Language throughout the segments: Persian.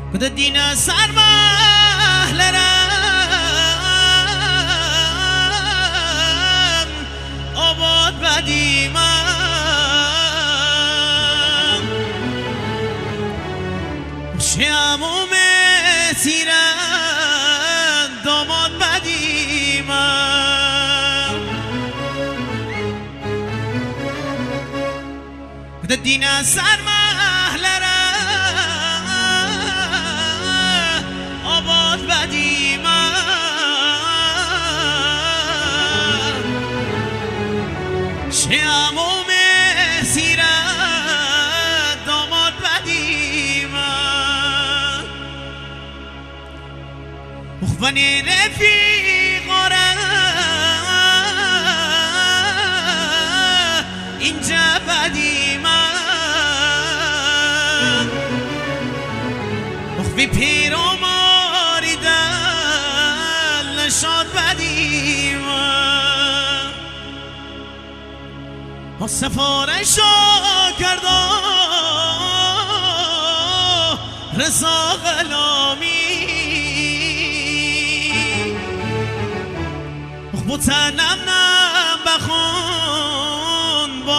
کده دینه سر محلرم آباد بدیمم شیموم تیرم داماد بدیمم کده دینه سر آباد بدیمم شیموم سیرت داماد بدیمم مخبنی رفیق اینجا بدیمم مخبی پیرام شاد بدیمم ها سفارش کرده رضا غلامی بوتنم نم بخون با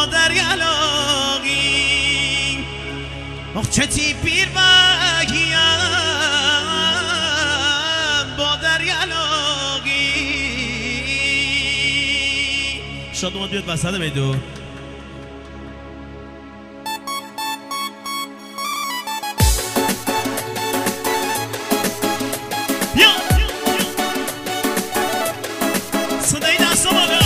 دریالاغی چتی پیر بگیم با دریالاغی شادومان بیاد وسط میدون صدای دست و بالا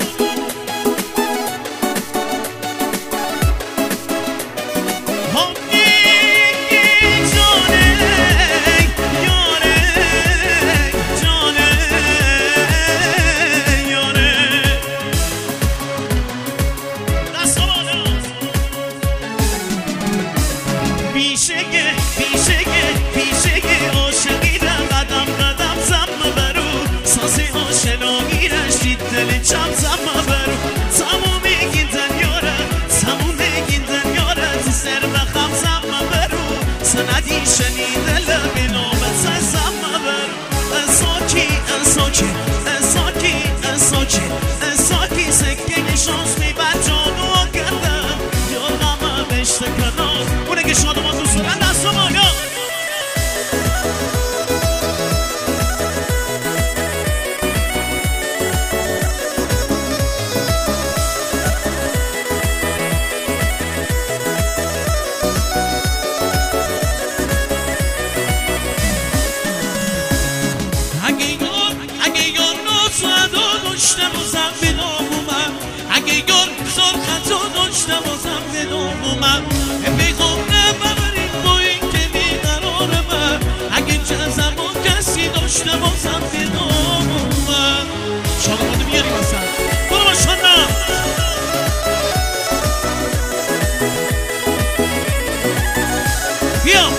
چم زم برو تموم میگین دنیاره تموم میگین دنیاره تو سر بخم زم برو سندی شنیده لبی نامت زم برو ازاکی ازاکی ازاکی ازاکی ازاکی سکه شانس می بچانو کردم یادم بشته کنار اونه که شادو ما تو سرن دست و بالا داشتم و زم به نامومم اگه یار سرخت رو داشتم و زم به نامومم بگم نبرین با این که بیقرار من اگه جزم و کسی داشتم و زم به نامومم شادمانو بیاریم اصلا برو باشانم بیا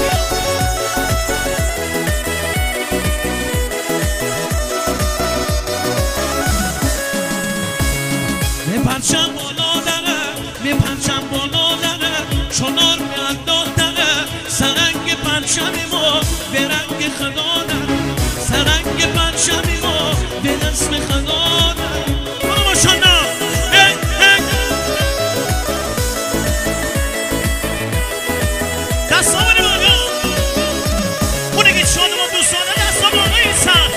پرچم بالا داره می پرچم بالا داره چنار می انداز داره سرنگ پرچمی ما به رنگ خدا داره سرنگ پرچمی ما به اسم خدا داره برو باشانم دست ها بری بالا اونه که شاده ما دوستانه دست ها بالا این سر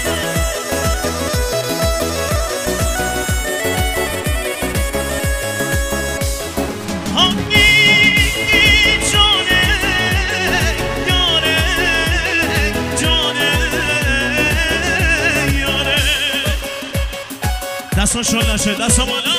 دستا شل نشه دستا بالا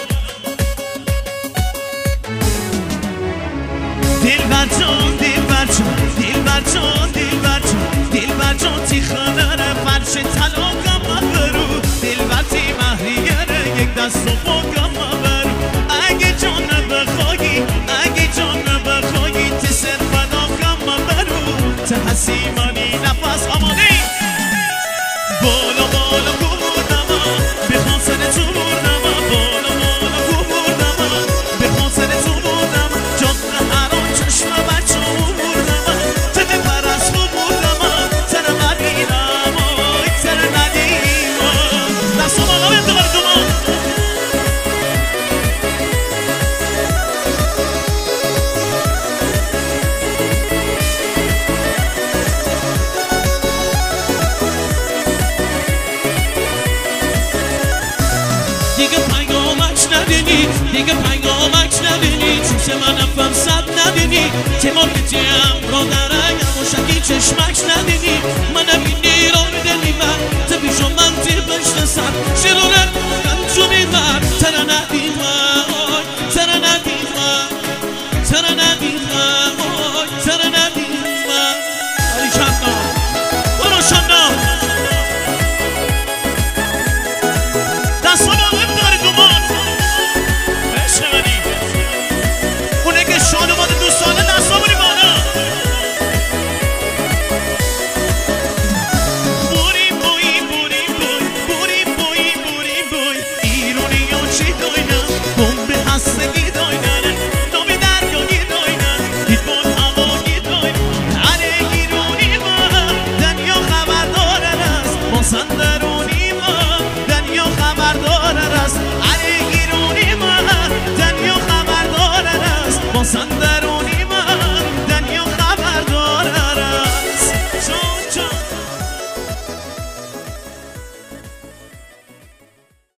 دلبر جان دلبر جان دلبر جان دلبر جان دلبر جان تی خانه فرش طلاقم برو دلبر تی مهریه یک دست و باقم برو اگه جان بخوایی اگه جان بخوایی تی سر فداقم برو تی حسیمانی نفس آماده بالا بالا گوردم بخوان سر تو بردم بالا بالا گوردم بخوان سر تو بردم جان هران چشم بچه بردم تده ندینی دیگه پیامک ندینی چوش منم فرصت ندینی تیمار بتیم رو درنگم و شکی چشمک ندینی منم این نیران دلی من تبیشو من تی بشت سر شیرونه کنچو میبر تره ندیمم تره ندیمم تره ندیمم تره ندیمم علی شمنا برو شمنا دست ها باقیم داره دومان عشق منی اونه که شانوان دوستانه دست ها بونی بالا بوری بوی بوری بوی بوری بوی بوری بوی ایرونی یا چی دوینم بمب هستگی دوینم نامی درگاهی دوینم دیدبان هوایی دوینم هره ایرونی ما دنیا خبردارن است ما سندرونی ما دنیا خبردارن است هره ایرونی ما دنیا خبردارن است ما سندرونی